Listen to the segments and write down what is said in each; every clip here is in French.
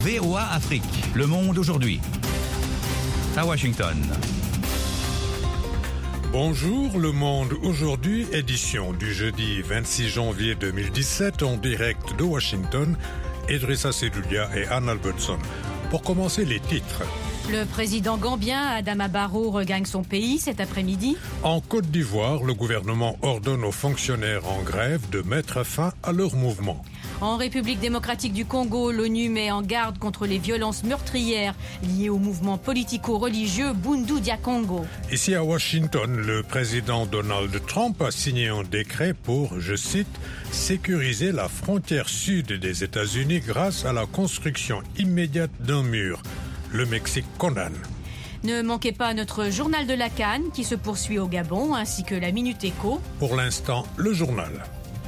VOA Afrique, le monde aujourd'hui. À Washington. Bonjour, le monde aujourd'hui, édition du jeudi 26 janvier 2017 en direct de Washington. Idrissa Sedoulia et Anne Albertson. Pour commencer, les titres. Le président gambien Adama Barrow regagne son pays cet après-midi. En Côte d'Ivoire, le gouvernement ordonne aux fonctionnaires en grève de mettre fin à leur mouvement. En République démocratique du Congo, l'ONU met en garde contre les violences meurtrières liées au mouvement politico-religieux Bundu Dia Congo. Ici à Washington, le président Donald Trump a signé un décret pour, je cite, « sécuriser la frontière sud des États-Unis grâce à la construction immédiate d'un mur ». Le Mexique condamne. Ne manquez pas notre journal de la Cannes qui se poursuit au Gabon ainsi que la Minute Éco. Pour l'instant, le journal.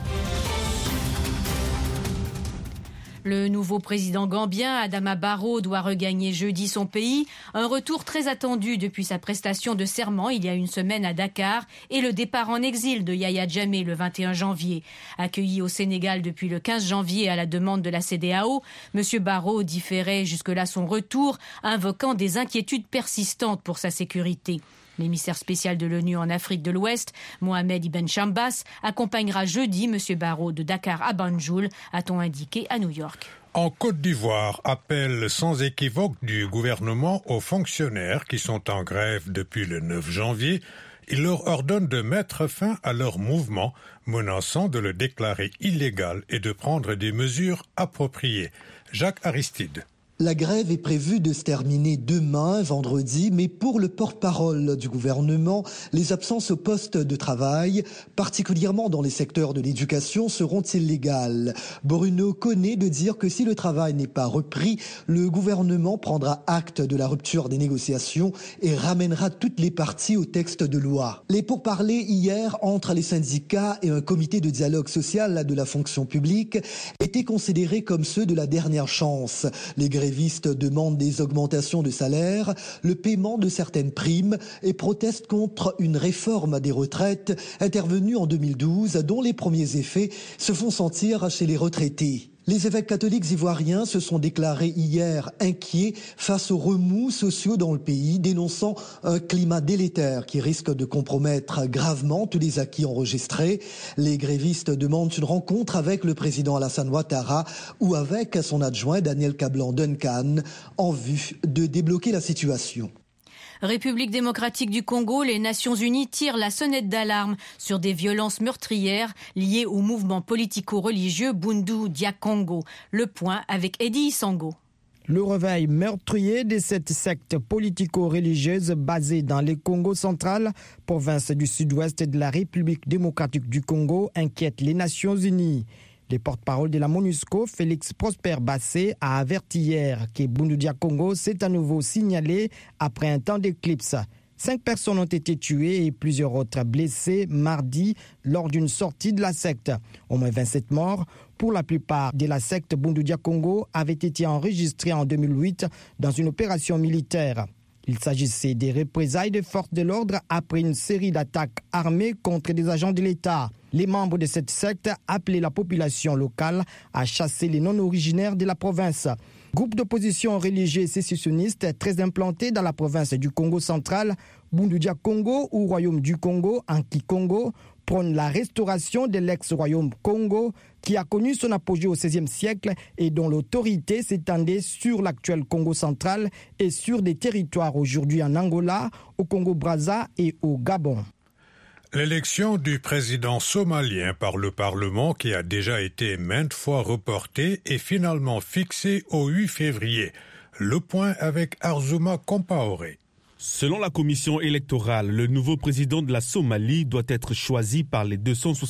Le nouveau président gambien, Adama Barrow, doit regagner jeudi son pays. Un retour très attendu depuis sa prestation de serment il y a une semaine à Dakar et le départ en exil de Yaya Jammeh le 21 janvier. Accueilli au Sénégal depuis le 15 janvier à la demande de la CEDEAO, M. Barrow différait jusque-là son retour, invoquant des inquiétudes persistantes pour sa sécurité. L'émissaire spécial de l'ONU en Afrique de l'Ouest, Mohamed Ibn Chambas, accompagnera jeudi M. Barrow de Dakar à Banjul, a-t-on indiqué à New York. En Côte d'Ivoire, appel sans équivoque du gouvernement aux fonctionnaires qui sont en grève depuis le 9 janvier. Il leur ordonne de mettre fin à leur mouvement, menaçant de le déclarer illégal et de prendre des mesures appropriées. Jacques Aristide. La grève est prévue de se terminer demain, vendredi, mais pour le porte-parole du gouvernement, les absences au poste de travail, particulièrement dans les secteurs de l'éducation, seront illégales. Bruno connaît de dire que si le travail n'est pas repris, le gouvernement prendra acte de la rupture des négociations et ramènera toutes les parties au texte de loi. Les pourparlers hier entre les syndicats et un comité de dialogue social de la fonction publique étaient considérés comme ceux de la dernière chance. Les grévistes demandent des augmentations de salaire, le paiement de certaines primes et protestent contre une réforme des retraites intervenue en 2012 dont les premiers effets se font sentir chez les retraités. Les évêques catholiques ivoiriens se sont déclarés hier inquiets face aux remous sociaux dans le pays, dénonçant un climat délétère qui risque de compromettre gravement tous les acquis enregistrés. Les grévistes demandent une rencontre avec le président Alassane Ouattara ou avec son adjoint Daniel Kablan-Duncan en vue de débloquer la situation. République démocratique du Congo, les Nations Unies tirent la sonnette d'alarme sur des violences meurtrières liées au mouvement politico-religieux Bundu Dia Congo. Le point avec Eddie Sango. Le réveil meurtrier de cette secte politico-religieuse basée dans le Congo central, province du sud-ouest de la République démocratique du Congo, inquiète les Nations Unies. Le porte-parole de la MONUSCO, Félix Prosper Bassé, a averti hier que Bundu Dia Congo s'est à nouveau signalé après un temps d'éclipse. 5 personnes ont été tuées et plusieurs autres blessées mardi lors d'une sortie de la secte. Au moins 27 morts, pour la plupart de la secte Bundu Dia Congo, avaient été enregistrés en 2008 dans une opération militaire. Il s'agissait des représailles des forces de l'ordre après une série d'attaques armées contre des agents de l'État. Les membres de cette secte appelaient la population locale à chasser les non-originaires de la province. Groupe d'opposition religieux sécessionniste très implanté dans la province du Congo central, Bundu Dia Congo ou Royaume du Congo, Anki-Congo, prône la restauration de l'ex-royaume Congo qui a connu son apogée au XVIe siècle et dont l'autorité s'étendait sur l'actuel Congo central et sur des territoires aujourd'hui en Angola, au Congo-Brazza et au Gabon. L'élection du président somalien par le Parlement, qui a déjà été maintes fois reportée, est finalement fixée au 8 février. Le point avec Arzouma Compaoré. Selon la commission électorale, le nouveau président de la Somalie doit être choisi par les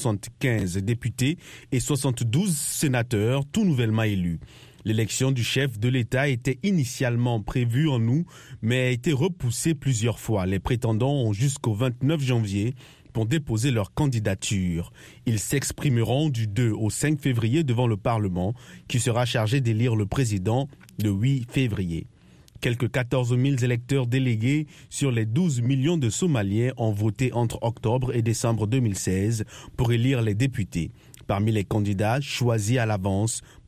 275 députés et 72 sénateurs tout nouvellement élus. L'élection du chef de l'État était initialement prévue en août, mais a été repoussée plusieurs fois. Les prétendants ont jusqu'au 29 janvier pour déposer leur candidature. Ils s'exprimeront du 2 au 5 février devant le Parlement, qui sera chargé d'élire le président le 8 février. Quelques 14 000 électeurs délégués sur les 12 millions de Somaliens ont voté entre octobre et décembre 2016 pour élire les députés. Parmi les candidats choisis à l'avance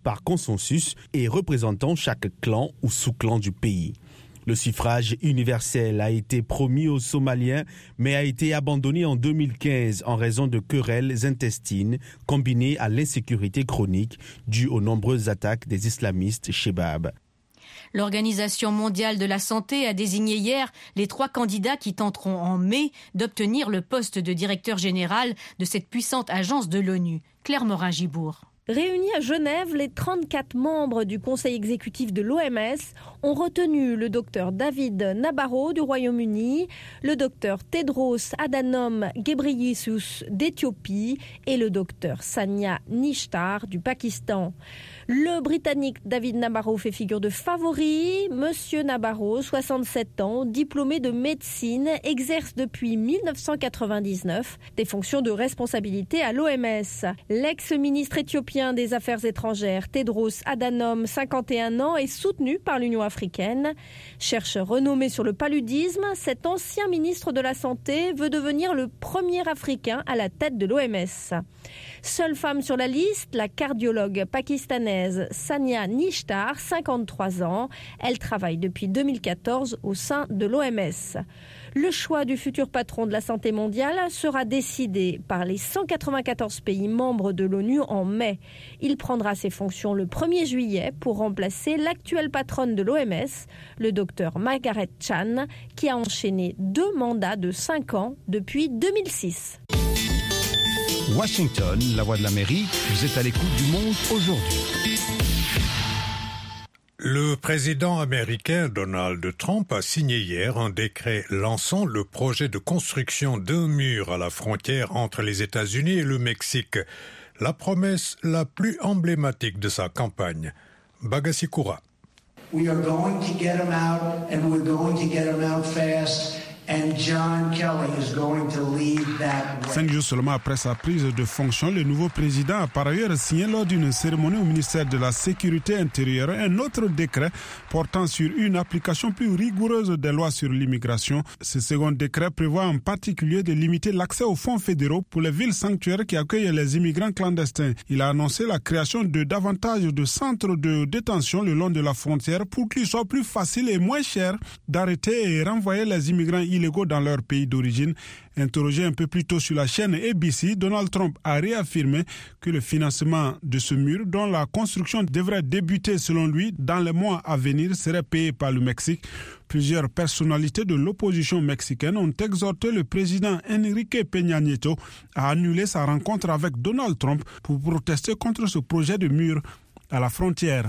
par consensus et représentant chaque clan ou sous-clan du pays. Le suffrage universel a été promis aux Somaliens, mais a été abandonné en 2015 en raison de querelles intestines combinées à l'insécurité chronique due aux nombreuses attaques des islamistes Shebab. L'Organisation mondiale de la santé a désigné hier les 3 candidats qui tenteront en mai d'obtenir le poste de directeur général de cette puissante agence de l'ONU. Claire Morin-Gibourg. Réunis à Genève, les 34 membres du conseil exécutif de l'OMS ont retenu le docteur David Nabarro du Royaume-Uni, le docteur Tedros Adhanom Ghebreyesus d'Éthiopie et le docteur Sania Nishtar du Pakistan. Le Britannique David Nabarro fait figure de favori. Monsieur Nabarro, 67 ans, diplômé de médecine, exerce depuis 1999 des fonctions de responsabilité à l'OMS. L'ex-ministre éthiopien des Affaires étrangères, Tedros Adhanom, 51 ans, est soutenu par l'Union africaine. Chercheur renommé sur le paludisme, cet ancien ministre de la Santé veut devenir le premier Africain à la tête de l'OMS. Seule femme sur la liste, la cardiologue pakistanaise Sania Nishtar, 53 ans. Elle travaille depuis 2014 au sein de l'OMS. Le choix du futur patron de la santé mondiale sera décidé par les 194 pays membres de l'ONU en mai. Il prendra ses fonctions le 1er juillet pour remplacer l'actuelle patronne de l'OMS, le docteur Margaret Chan, qui a enchaîné 2 mandats de 5 ans depuis 2006. Washington, la voix de l'Amérique, vous êtes à l'écoute du monde aujourd'hui. Le président américain Donald Trump a signé hier un décret lançant le projet de construction d'un mur à la frontière entre les États-Unis et le Mexique, la promesse la plus emblématique de sa campagne. Bagassi Koura. We are going to get them out and we're going to get them out fast. And John Kelly is going to lead that way. 5 jours seulement après sa prise de fonction, le nouveau président a par ailleurs signé lors d'une cérémonie au ministère de la Sécurité intérieure un autre décret portant sur une application plus rigoureuse des lois sur l'immigration. Ce second décret prévoit en particulier de limiter l'accès aux fonds fédéraux pour les villes sanctuaires qui accueillent les immigrants clandestins. Il a annoncé la création de davantage de centres de détention le long de la frontière pour qu'il soit plus facile et moins cher d'arrêter et renvoyer les immigrants illégaux dans leur pays d'origine. Interrogé un peu plus tôt sur la chaîne ABC, Donald Trump a réaffirmé que le financement de ce mur, dont la construction devrait débuter selon lui dans les mois à venir, serait payé par le Mexique. Plusieurs personnalités de l'opposition mexicaine ont exhorté le président Enrique Peña Nieto à annuler sa rencontre avec Donald Trump pour protester contre ce projet de mur à la frontière.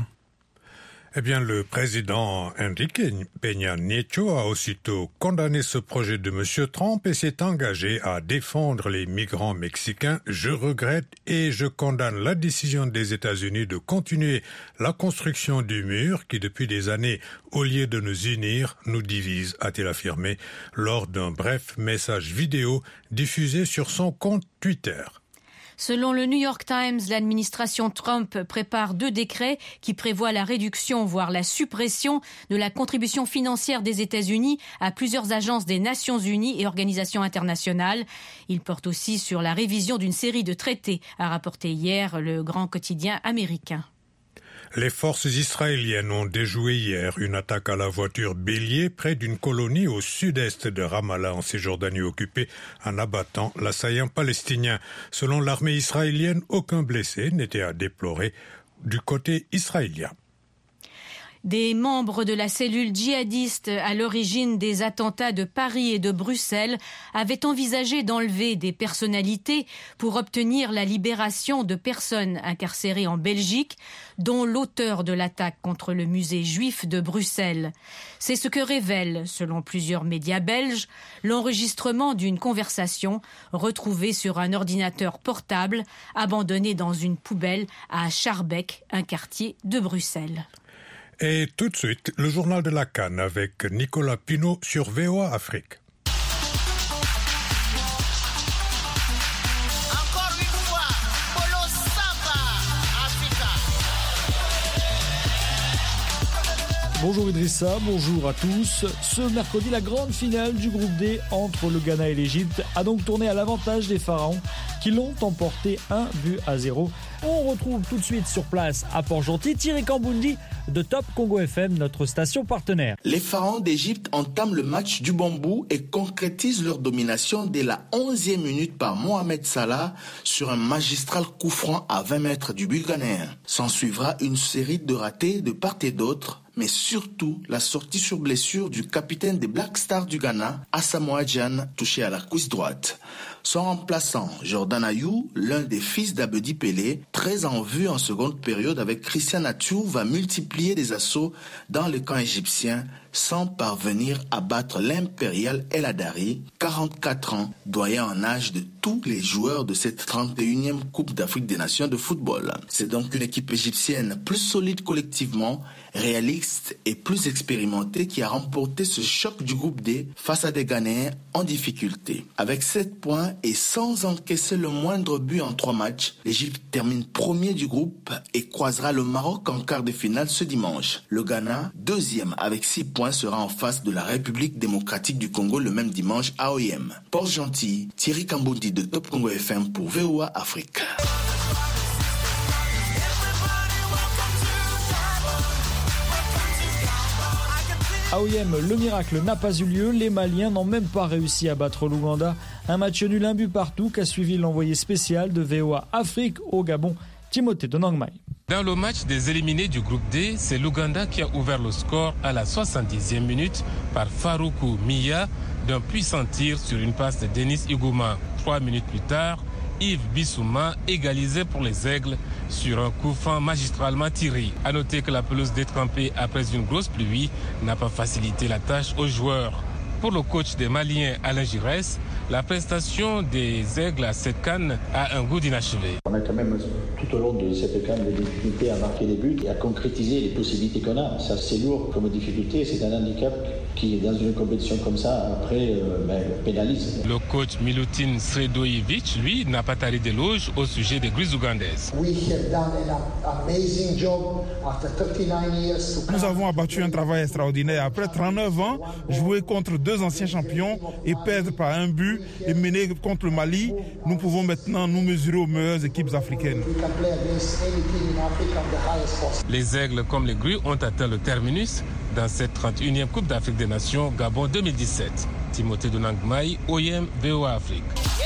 Eh bien, le président Enrique Peña Nieto a aussitôt condamné ce projet de M. Trump et s'est engagé à défendre les migrants mexicains. Je regrette et je condamne la décision des États-Unis de continuer la construction du mur qui, depuis des années, au lieu de nous unir, nous divise, a-t-il affirmé lors d'un bref message vidéo diffusé sur son compte Twitter. Selon le New York Times, l'administration Trump prépare 2 décrets qui prévoient la réduction, voire la suppression de la contribution financière des États-Unis à plusieurs agences des Nations Unies et organisations internationales. Il porte aussi sur la révision d'une série de traités, a rapporté hier le grand quotidien américain. Les forces israéliennes ont déjoué hier une attaque à la voiture bélier près d'une colonie au sud-est de Ramallah en Cisjordanie occupée en abattant l'assaillant palestinien. Selon l'armée israélienne, aucun blessé n'était à déplorer du côté israélien. Des membres de la cellule djihadiste à l'origine des attentats de Paris et de Bruxelles avaient envisagé d'enlever des personnalités pour obtenir la libération de personnes incarcérées en Belgique, dont l'auteur de l'attaque contre le musée juif de Bruxelles. C'est ce que révèle, selon plusieurs médias belges, l'enregistrement d'une conversation retrouvée sur un ordinateur portable abandonné dans une poubelle à Schaerbeek, un quartier de Bruxelles. Et tout de suite, le journal de la Cannes avec Nicolas Pinault sur VOA Afrique. Encore une fois, Polo Samba Africa. Bonjour Idrissa, bonjour à tous. Ce mercredi, la grande finale du groupe D entre le Ghana et l'Égypte a donc tourné à l'avantage des Pharaons qui l'ont emporté 1-0. On retrouve tout de suite sur place à Port-Gentil Thierry Kamboundi de Top Congo FM, notre station partenaire. Les Pharaons d'Égypte entament le match du bambou et concrétisent leur domination dès la 11e minute par Mohamed Salah sur un magistral coup franc à 20 mètres du but ghanéen. S'en suivra une série de ratés de part et d'autre, mais surtout la sortie sur blessure du capitaine des Black Stars du Ghana, Asamoah Gyan, touché à la cuisse droite. Son remplaçant, Jordan Ayew, l'un des fils d'Abedi Pelé, très en vue en seconde période avec Christian Athiou, va multiplier les assauts dans le camp égyptien sans parvenir à battre l'impérial El Hadari, 44 ans, doyen en âge de tous les joueurs de cette 31e Coupe d'Afrique des Nations de football. C'est donc une équipe égyptienne plus solide collectivement, réaliste et plus expérimentée qui a remporté ce choc du groupe D face à des Ghanéens en difficulté. Avec 7 points et sans encaisser le moindre but en 3 matchs, l'Égypte termine premier du groupe et croisera le Maroc en quart de finale ce dimanche. Le Ghana, deuxième avec 6 points, sera en face de la République démocratique du Congo le même dimanche à OIM. Port-Gentil, Thierry Kamboundi de Top Congo FM pour VOA Afrique. À OIM, le miracle n'a pas eu lieu. Les Maliens n'ont même pas réussi à battre l'Ouganda. Un match nul, un but partout qu'a suivi l'envoyé spécial de VOA Afrique au Gabon, Timothée Donangmai. Dans le match des éliminés du groupe D, c'est l'Ouganda qui a ouvert le score à la 70e minute par Faroukou Miya d'un puissant tir sur une passe de Denis Igouma. 3 minutes plus tard, Yves Bissouma égalisait pour les Aigles sur un coup franc magistralement tiré. À noter que la pelouse détrempée après une grosse pluie n'a pas facilité la tâche aux joueurs. Pour le coach des Maliens Alain Giresse, la prestation des Aigles à cette CAN a un goût d'inachevé. On a quand même tout au long de cette CAN des difficultés à marquer des buts et à concrétiser les possibilités qu'on a. Ça, c'est lourd comme difficulté, c'est un handicap qui, dans une compétition comme ça, après, pénalise. Le coach Milutin Sredojevic, lui, n'a pas taré d'éloges au sujet des Grises ougandaises. Nous avons abattu un travail extraordinaire. Après 39 ans, jouer contre 2 anciens champions et perdre par un but et mener contre le Mali, nous pouvons maintenant nous mesurer aux meilleures équipes africaines. Les Aigles comme les Grues ont atteint le terminus dans cette 31e Coupe d'Afrique des Nations Gabon 2017. Timothée Donangmai, OIM, VOA Afrique.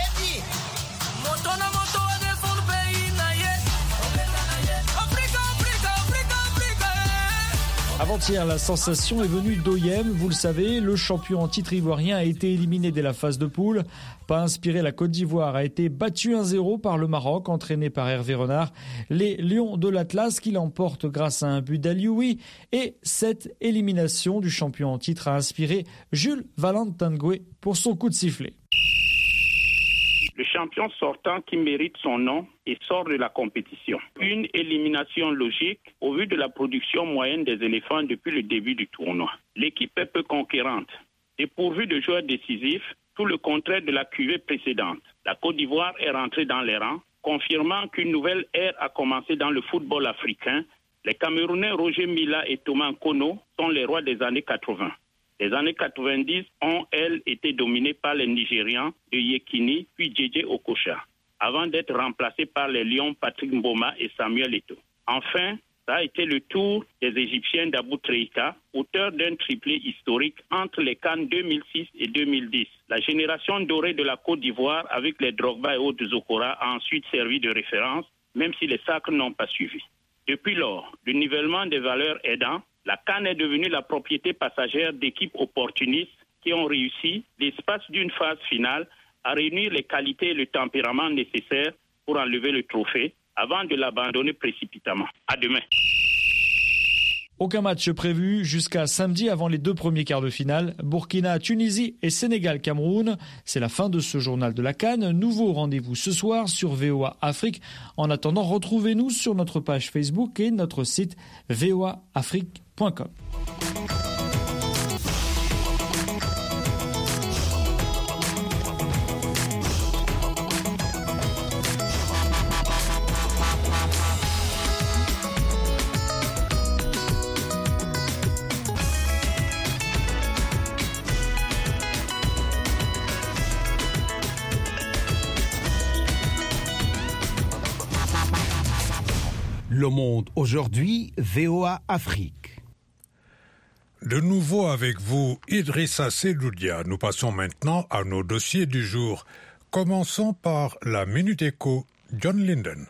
Avant-hier, la sensation est venue d'OIM. Vous le savez, le champion en titre ivoirien a été éliminé dès la phase de poule. Pas inspiré, la Côte d'Ivoire a été battue 1-0 par le Maroc, entraîné par Hervé Renard. Les Lions de l'Atlas qui l'emportent grâce à un but d'Alioui. Et cette élimination du champion en titre a inspiré Jules Valentangoué pour son coup de sifflet. Le champion sortant qui mérite son nom et sort de la compétition. Une élimination logique au vu de la production moyenne des éléphants depuis le début du tournoi. L'équipe est peu conquérante, dépourvue de joueurs décisifs, tout le contraire de la cuvée précédente. La Côte d'Ivoire est rentrée dans les rangs, confirmant qu'une nouvelle ère a commencé dans le football africain. Les Camerounais Roger Mila et Thomas Nkono sont les rois des années 80. Les années 90 ont, elles, été dominées par les Nigérians de Yekini puis Djedje Okocha, avant d'être remplacés par les Lions Patrick Mboma et Samuel Eto'o. Enfin, ça a été le tour des Égyptiens d'Abou Treika, auteur d'un triplé historique entre les CAN 2006 et 2010. La génération dorée de la Côte d'Ivoire, avec les Drogba et autres Zokora, a ensuite servi de référence, même si les sacres n'ont pas suivi. Depuis lors, le nivellement des valeurs aidant, la CAN est devenue la propriété passagère d'équipes opportunistes qui ont réussi, l'espace d'une phase finale, à réunir les qualités et le tempérament nécessaires pour enlever le trophée avant de l'abandonner précipitamment. À demain. Aucun match prévu jusqu'à samedi avant les 2 premiers quarts de finale. Burkina, Tunisie et Sénégal, Cameroun. C'est la fin de ce journal de la CAN. Nouveau rendez-vous ce soir sur VOA Afrique. En attendant, retrouvez-nous sur notre page Facebook et notre site voaafrique.com. Le Monde aujourd'hui, VOA Afrique. De nouveau avec vous, Idrissa Seloudia. Nous passons maintenant à nos dossiers du jour. Commençons par la Minute Éco, John Linden.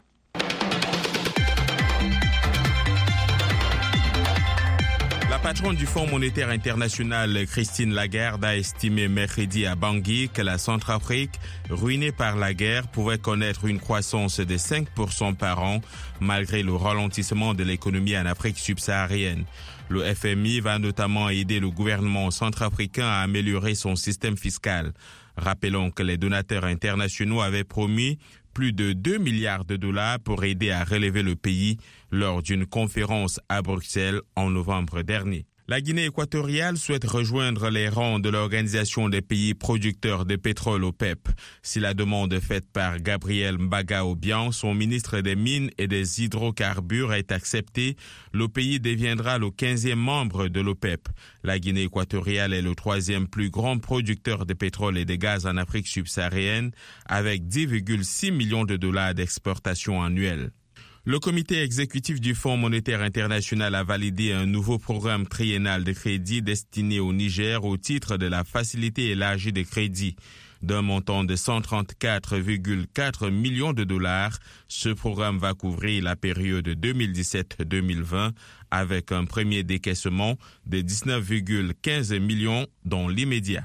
La patronne du Fonds monétaire international, Christine Lagarde, a estimé mercredi à Bangui que la Centrafrique, ruinée par la guerre, pouvait connaître une croissance de 5% par an, malgré le ralentissement de l'économie en Afrique subsaharienne. Le FMI va notamment aider le gouvernement centrafricain à améliorer son système fiscal. Rappelons que les donateurs internationaux avaient promis plus de 2 milliards de dollars pour aider à relever le pays lors d'une conférence à Bruxelles en novembre dernier. La Guinée équatoriale souhaite rejoindre les rangs de l'Organisation des pays producteurs de pétrole OPEP. Si la demande faite par Gabriel Mbaga-Obiang, son ministre des Mines et des Hydrocarbures, est acceptée, le pays deviendra le 15e membre de l'OPEP. La Guinée équatoriale est le 3e plus grand producteur de pétrole et de gaz en Afrique subsaharienne, avec 10,6 millions de dollars d'exportation annuelle. Le comité exécutif du Fonds monétaire international a validé un nouveau programme triennal de crédit destiné au Niger au titre de la facilité élargie de crédit. D'un montant de 134,4 millions de dollars, ce programme va couvrir la période 2017-2020 avec un premier décaissement de 19,15 millions dans l'immédiat.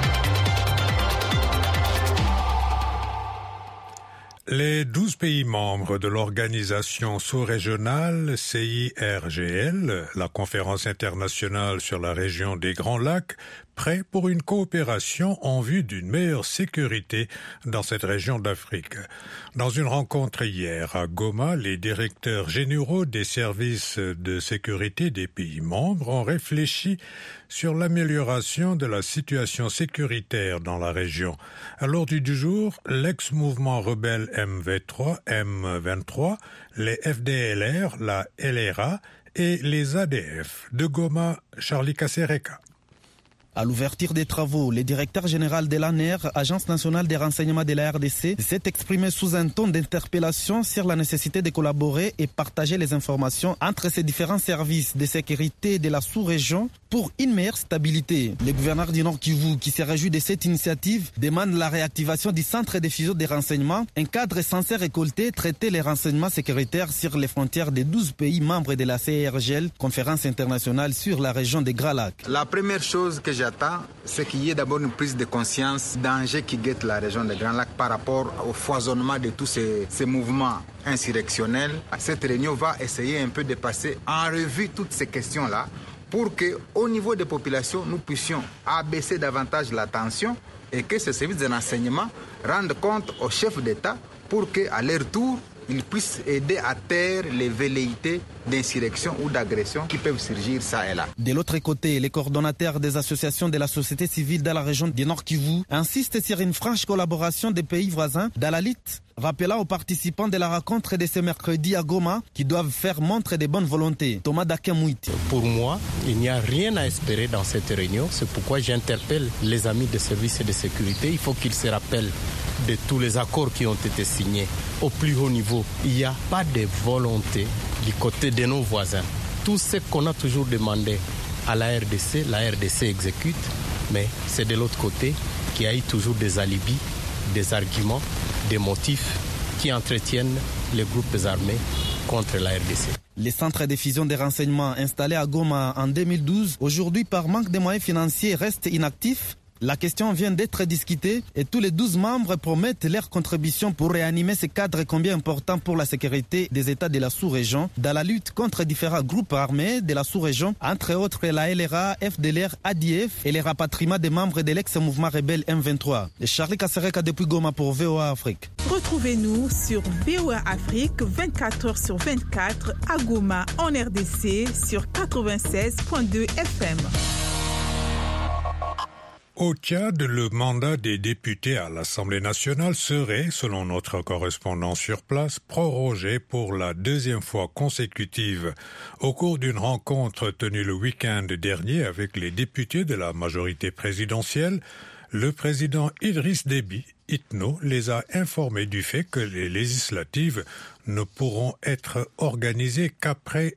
Les 12 pays membres de l'organisation sous-régionale CIRGL, la conférence internationale sur la région des Grands Lacs, prêts pour une coopération en vue d'une meilleure sécurité dans cette région d'Afrique. Dans une rencontre hier à Goma, les directeurs généraux des services de sécurité des pays membres ont réfléchi sur l'amélioration de la situation sécuritaire dans la région. À l'ordre du jour, l'ex-mouvement rebelle M23, les FDLR, la LRA et les ADF. De Goma, Charlie Kasereka. À l'ouverture des travaux, le directeur général de l'ANER, Agence nationale des renseignements de la RDC, s'est exprimé sous un ton d'interpellation sur la nécessité de collaborer et partager les informations entre ces différents services de sécurité de la sous-région pour une meilleure stabilité. Le gouverneur du Nord Kivu, qui se réjouit de cette initiative, demande la réactivation du centre de fusion des renseignements, un cadre censé récolter, traiter les renseignements sécuritaires sur les frontières des 12 pays membres de la CIRGL, conférence internationale sur la région des Grands Lacs. La première chose que j'attends, c'est qu'il y ait d'abord une prise de conscience des dangers qui guettent la région des Grands Lacs par rapport au foisonnement de tous ces mouvements insurrectionnels. Cette réunion va essayer un peu de passer en revue toutes ces questions-là pour qu'au niveau des populations, nous puissions abaisser davantage la tension et que ces services de renseignement rendent compte aux chefs d'État pour qu'à leur tour, ils puissent aider à taire les velléités d'insurrection ou d'agression qui peuvent surgir ça et là. De l'autre côté, les coordonnateurs des associations de la société civile dans la région du Nord Kivu insistent sur une franche collaboration des pays voisins dans la lutte, rappelant aux participants de la rencontre de ce mercredi à Goma qu'ils doivent faire montre de bonne volonté. Thomas Dakemouit. Pour moi, il n'y a rien à espérer dans cette réunion. C'est pourquoi j'interpelle les amis des services de sécurité. Il faut qu'ils se rappellent de tous les accords qui ont été signés au plus haut niveau. Il n'y a pas de volonté du côté de nos voisins. Tout ce qu'on a toujours demandé à la RDC exécute, mais c'est de l'autre côté qu'il y a eu toujours des alibis, des arguments, des motifs qui entretiennent les groupes armés contre la RDC. Les centres de fusion des renseignements installés à Goma en 2012, aujourd'hui par manque de moyens financiers, restent inactifs. La question vient d'être discutée et tous les 12 membres promettent leur contribution pour réanimer ce cadre combien important pour la sécurité des États de la sous-région dans la lutte contre différents groupes armés de la sous-région, entre autres la LRA, FDLR, ADF et les rapatriements des membres de l'ex-mouvement rebelle M23. Charlie Kasereka depuis Goma pour VOA Afrique. Retrouvez-nous sur VOA Afrique 24h/24 à Goma en RDC sur 96.2 FM. Au Tchad, le mandat des députés à l'Assemblée nationale serait, selon notre correspondant sur place, prorogé pour la deuxième fois consécutive. Au cours d'une rencontre tenue le week-end dernier avec les députés de la majorité présidentielle, le président Idriss Déby Itno les a informés du fait que les législatives ne pourront être organisées qu'après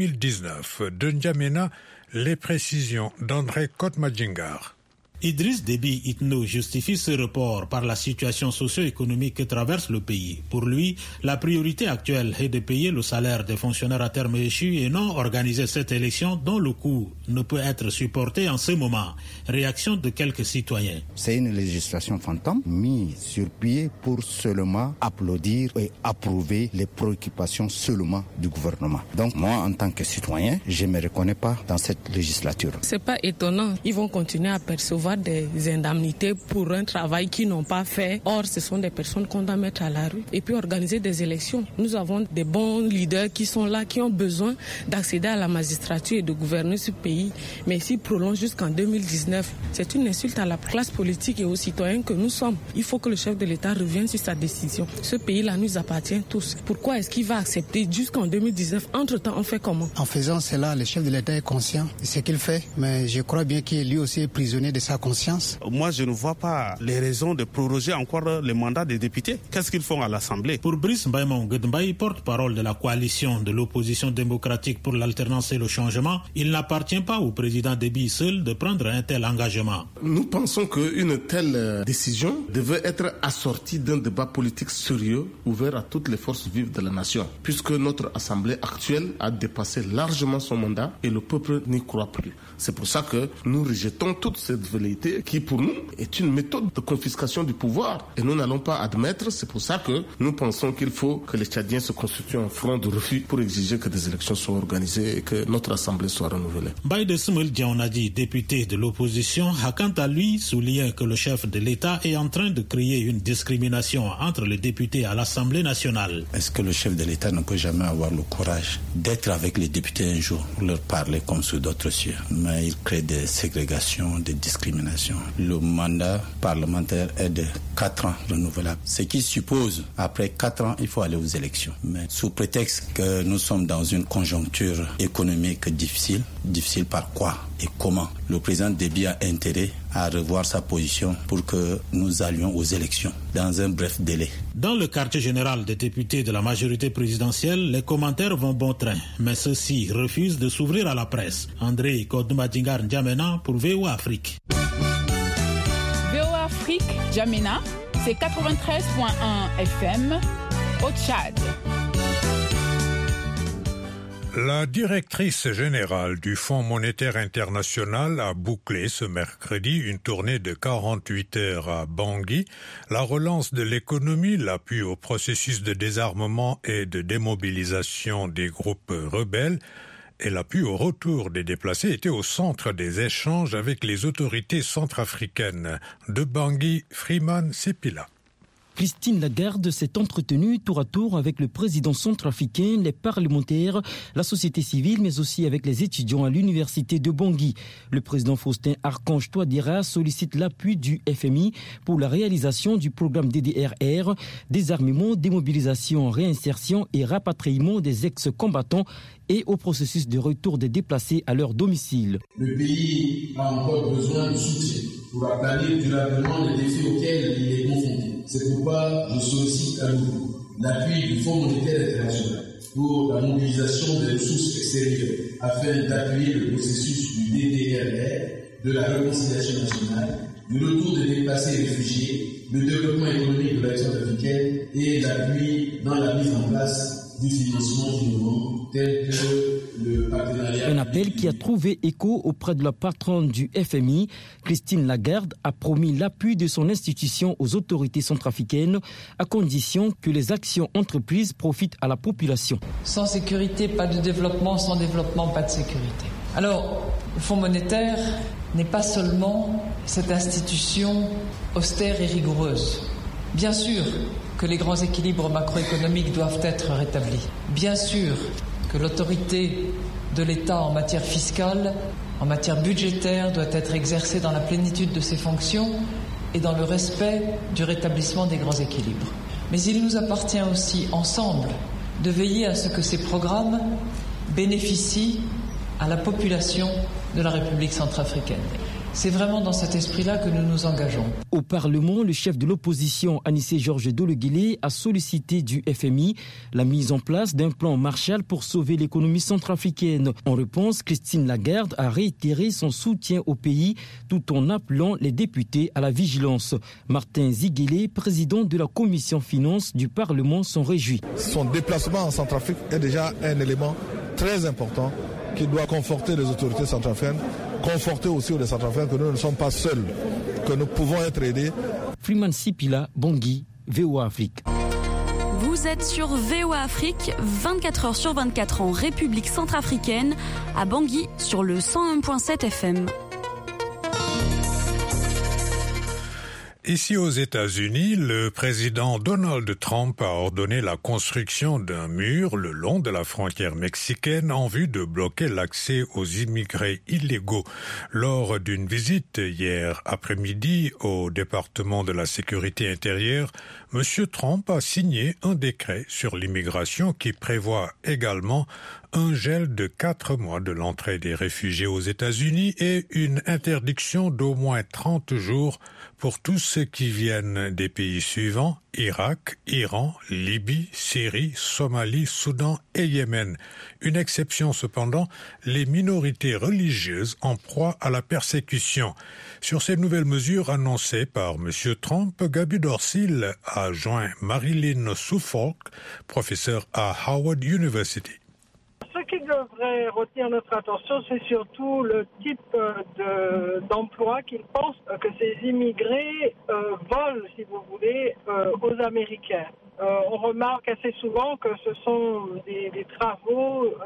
2019. De N'Djamena, les précisions d'André Kotmadjingar. Idriss Déby Itno justifie ce report par la situation socio-économique que traverse le pays. Pour lui, la priorité actuelle est de payer le salaire des fonctionnaires à terme échus et non organiser cette élection dont le coût ne peut être supporté en ce moment. Réaction de quelques citoyens. C'est une législation fantôme mise sur pied pour seulement applaudir et approuver les préoccupations seulement du gouvernement. Donc moi, en tant que citoyen, je ne me reconnais pas dans cette législature. C'est pas étonnant. Ils vont continuer à percevoir des indemnités pour un travail qu'ils n'ont pas fait. Or, ce sont des personnes qu'on doit mettre à la rue et puis organiser des élections. Nous avons des bons leaders qui sont là, qui ont besoin d'accéder à la magistrature et de gouverner ce pays. Mais s'ils prolongent jusqu'en 2019, c'est une insulte à la classe politique et aux citoyens que nous sommes. Il faut que le chef de l'État revienne sur sa décision. Ce pays-là nous appartient tous. Pourquoi est-ce qu'il va accepter jusqu'en 2019? Entre-temps, on fait comment? En faisant cela, le chef de l'État est conscient de ce qu'il fait, mais je crois bien qu'il est lui aussi prisonnier de sa conscience. Moi, je ne vois pas les raisons de proroger encore le mandat des députés. Qu'est-ce qu'ils font à l'Assemblée? Pour Brice Mbaïmon Gedmbaï, porte-parole de la coalition de l'opposition démocratique pour l'alternance et le changement, il n'appartient pas au président Déby seul de prendre un tel engagement. Nous pensons qu'une telle décision devait être assortie d'un débat politique sérieux, ouvert à toutes les forces vives de la nation, puisque notre Assemblée actuelle a dépassé largement son mandat et le peuple n'y croit plus. C'est pour ça que nous rejetons toute cette velléité qui, pour nous, est une méthode de confiscation du pouvoir. Et nous n'allons pas admettre, c'est pour ça que nous pensons qu'il faut que les Tchadiens se constituent en front de refus pour exiger que des élections soient organisées et que notre Assemblée soit renouvelée. Baïde Soumoul Diaonadi, député de l'opposition, a quant à lui souligné que le chef de l'État est en train de créer une discrimination entre les députés à l'Assemblée nationale. Est-ce que le chef de l'État ne peut jamais avoir le courage d'être avec les députés un jour pour leur parler comme sous d'autres cieux? Mais il crée des ségrégations, des discriminations. Le mandat parlementaire est de 4 ans renouvelable. Ce qui suppose, après 4 ans, il faut aller aux élections. Mais sous prétexte que nous sommes dans une conjoncture économique difficile, difficile par quoi et comment? Le président Déby a intérêt à revoir sa position pour que nous allions aux élections dans un bref délai. Dans le quartier général des députés de la majorité présidentielle, les commentaires vont bon train, mais ceux-ci refusent de s'ouvrir à la presse. André Kodmadjingar N'Djamena pour VOA Afrique. VOA Afrique, N'Djamena, c'est 93.1 FM au Tchad. La directrice générale du Fonds monétaire international a bouclé ce mercredi une tournée de 48 heures à Bangui. La relance de l'économie, l'appui au processus de désarmement et de démobilisation des groupes rebelles et l'appui au retour des déplacés étaient au centre des échanges avec les autorités centrafricaines. De Bangui, Freeman Sepila. Christine Lagarde s'est entretenue tour à tour avec le président centrafricain, les parlementaires, la société civile, mais aussi avec les étudiants à l'université de Bangui. Le président Faustin Archange Touadéra sollicite l'appui du FMI pour la réalisation du programme DDRR, désarmement, démobilisation, réinsertion et rapatriement des ex-combattants et au processus de retour des déplacés à leur domicile. Le pays a encore besoin de soutien pour aplanir durablement les défis auxquels il est confronté. C'est pourquoi je sollicite à nouveau l'appui du Fonds monétaire international pour la mobilisation des ressources extérieures afin d'appuyer le processus du DDRR, de la réconciliation nationale, du retour des déplacés et réfugiés, le développement économique de l'action africaine et l'appui dans la mise en place du financement innovant tel que le partenariat. Un appel qui a trouvé écho auprès de la patronne du FMI. Christine Lagarde a promis l'appui de son institution aux autorités centrafricaines à condition que les actions entreprises profitent à la population. Sans sécurité, pas de développement. Sans développement, pas de sécurité. Alors, le Fonds monétaire n'est pas seulement cette institution austère et rigoureuse. Bien sûr que les grands équilibres macroéconomiques doivent être rétablis. Bien sûr que l'autorité de l'État en matière fiscale, en matière budgétaire, doit être exercée dans la plénitude de ses fonctions et dans le respect du rétablissement des grands équilibres. Mais il nous appartient aussi, ensemble, de veiller à ce que ces programmes bénéficient à la population de la République centrafricaine. C'est vraiment dans cet esprit-là que nous nous engageons. Au Parlement, le chef de l'opposition, Anissé Georges Dologuélé, a sollicité du FMI la mise en place d'un plan Marshall pour sauver l'économie centrafricaine. En réponse, Christine Lagarde a réitéré son soutien au pays tout en appelant les députés à la vigilance. Martin Ziguélé, président de la commission finances du Parlement, s'en réjouit. Son déplacement en Centrafrique est déjà un élément très important qui doit conforter les autorités centrafricaines, conforter aussi les Centrafricains que nous ne sommes pas seuls, que nous pouvons être aidés. Freeman Sipila, Bangui, VOA Afrique. Vous êtes sur VOA Afrique, 24 heures sur 24 en République centrafricaine, à Bangui sur le 101.7 FM. Ici aux États-Unis, le président Donald Trump a ordonné la construction d'un mur le long de la frontière mexicaine en vue de bloquer l'accès aux immigrés illégaux. Lors d'une visite hier après-midi au département de la sécurité intérieure, M. Trump a signé un décret sur l'immigration qui prévoit également un gel de 4 mois de l'entrée des réfugiés aux États-Unis et une interdiction d'au moins 30 jours pour tous ceux qui viennent des pays suivants: Irak, Iran, Libye, Syrie, Somalie, Soudan et Yémen. Une exception cependant, les minorités religieuses en proie à la persécution. Sur ces nouvelles mesures annoncées par M. Trump, Gaby Dorsil a joint Marilyn Suffolk, professeure à Howard University. Ce qui devrait retenir notre attention, c'est surtout le type d'emploi qu'ils pensent que ces immigrés volent, si vous voulez, aux Américains. On remarque assez souvent que ce sont des travaux,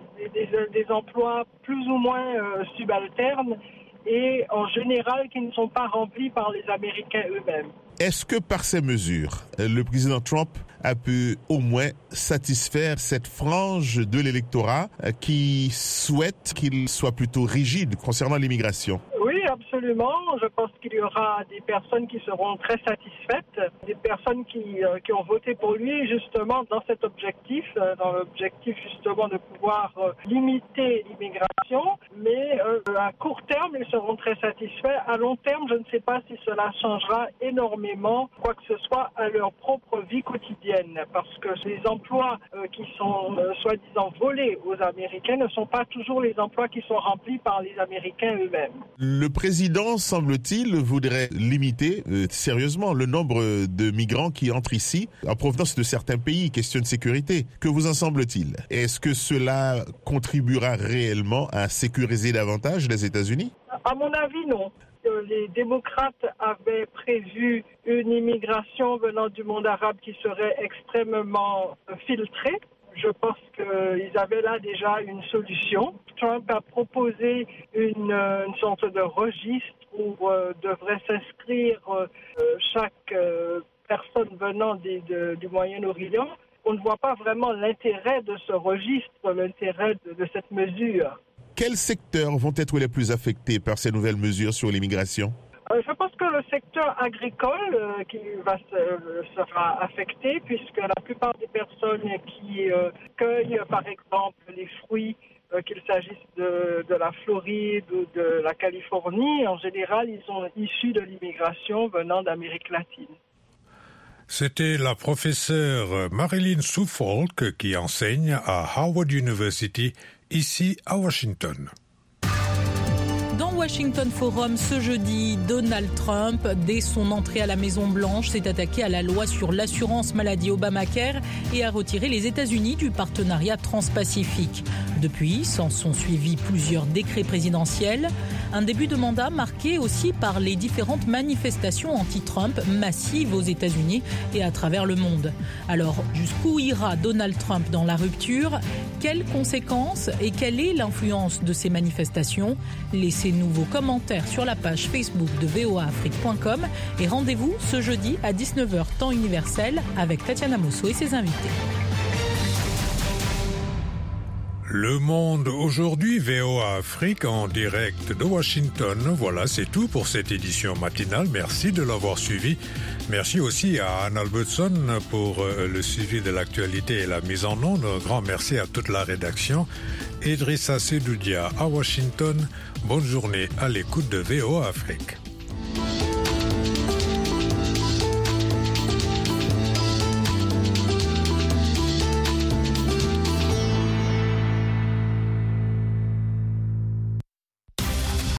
des emplois plus ou moins subalternes et en général qui ne sont pas remplis par les Américains eux-mêmes. Est-ce que par ces mesures, le président Trump a pu au moins satisfaire cette frange de l'électorat qui souhaite qu'il soit plutôt rigide concernant l'immigration? Oui, absolument. Je pense qu'il y aura des personnes qui seront très satisfaites, des personnes qui ont voté pour lui justement dans cet objectif, dans l'objectif justement de pouvoir limiter l'immigration. Mais à court terme, ils seront très satisfaits. À long terme, je ne sais pas si cela changera énormément quoi que ce soit à leur propre vie quotidienne, parce que les emplois qui sont soi-disant volés aux Américains ne sont pas toujours les emplois qui sont remplis par les Américains eux-mêmes. Le président, semble-t-il, voudrait limiter sérieusement le nombre de migrants qui entrent ici en provenance de certains pays, question de sécurité. Que vous en semble-t-il? Est-ce que cela contribuera réellement à sécuriser davantage les États-Unis? À mon avis, non. Les démocrates avaient prévu une immigration venant du monde arabe qui serait extrêmement filtrée. Je pense qu'ils avaient là déjà une solution. Trump a proposé une sorte de registre où devrait s'inscrire chaque personne venant du Moyen-Orient. On ne voit pas vraiment l'intérêt de ce registre, l'intérêt de cette mesure. Quels secteurs vont être les plus affectés par ces nouvelles mesures sur l'immigration? Je pense que le secteur agricole sera affecté, puisque la plupart des personnes qui cueillent, par exemple, les fruits, qu'il s'agisse de la Floride ou de la Californie, en général, ils sont issus de l'immigration venant d'Amérique latine. C'était la professeure Marilyn Suffolk qui enseigne à Howard University, ici à Washington. Dans Washington Forum ce jeudi, Donald Trump, dès son entrée à la Maison-Blanche, s'est attaqué à la loi sur l'assurance maladie Obamacare et a retiré les États-Unis du partenariat transpacifique. Depuis, s'en sont suivis plusieurs décrets présidentiels. Un début de mandat marqué aussi par les différentes manifestations anti-Trump massives aux États-Unis et à travers le monde. Alors, jusqu'où ira Donald Trump dans la rupture? Quelles conséquences et quelle est l'influence de ces manifestations? Laissez-nous vos commentaires sur la page Facebook de voaafrique.com et rendez-vous ce jeudi à 19h temps universel avec Tatiana Mosso et ses invités. Le Monde aujourd'hui, VOA Afrique en direct de Washington. Voilà, c'est tout pour cette édition matinale. Merci de l'avoir suivi. Merci aussi à Anne Albertson pour le suivi de l'actualité et la mise en onde. Un grand merci à toute la rédaction. Idrissa Sedoudia à Washington. Bonne journée à l'écoute de VOA Afrique.